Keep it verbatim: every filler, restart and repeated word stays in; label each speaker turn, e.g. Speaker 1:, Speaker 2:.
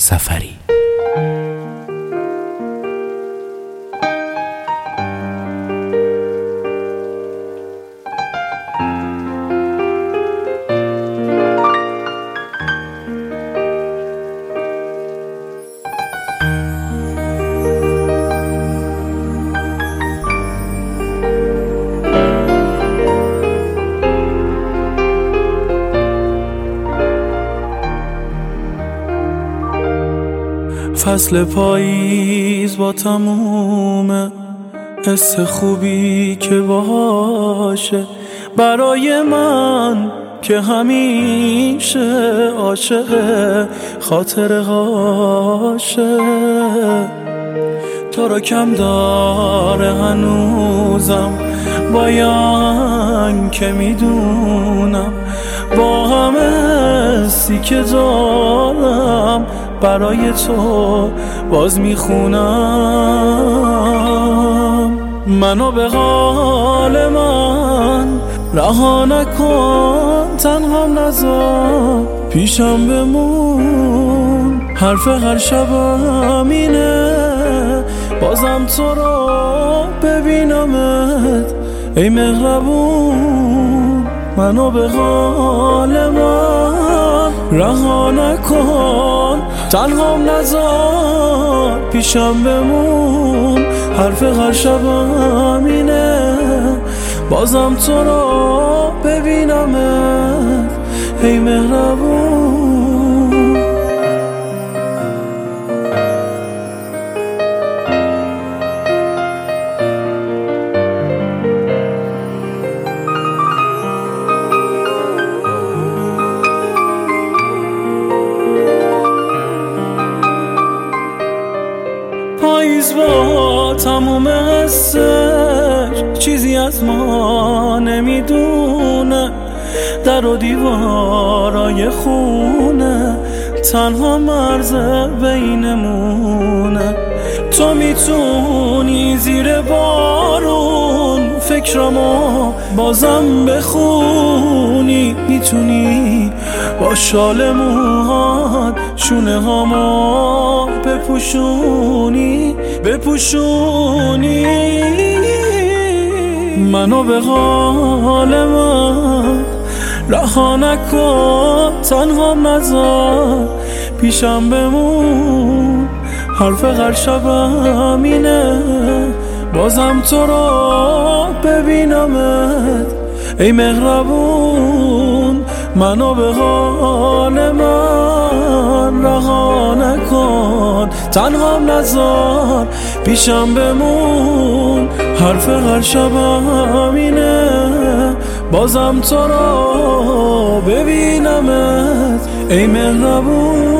Speaker 1: سفری.
Speaker 2: فصل پاییز با تموم حس خوبی که باشه برای من که همیشه عاشق خاطرهاشه. تو رو کم داره هنوزم باید که میدونم با همه سی که دارم برای تو باز میخونم. منو به حال من رها نکن، تنهام نذار پیشم بمون. حرف هر شبم اینه بازم تو رو ببینمت ای مهربون. منو به حال من رها نکن، تنهام نذار پیشم بمون. حرف هر شبم اینه بازم تو رو ببینمت ای مهربون. پاییز با تموم حسش چیزی از ما نمیدونه، در و دیوارای خونه تنها مرز بینمونه. تو میتونی زیر بارون فکرامو بازم بخونی، میتونی با شال موهات شونه هامو بپوشونی بپوشونی. منو به حال من رها نکن، تنهام نذار پیشم بمون. حرف هر شبم اینه بازم تو رو ببینمت ای مهربون. منو به حال من رها نکن، تنهام نذار پیشم بمون. حرف هر شبم اینه بازم تو رو ببینمت ای مهربون.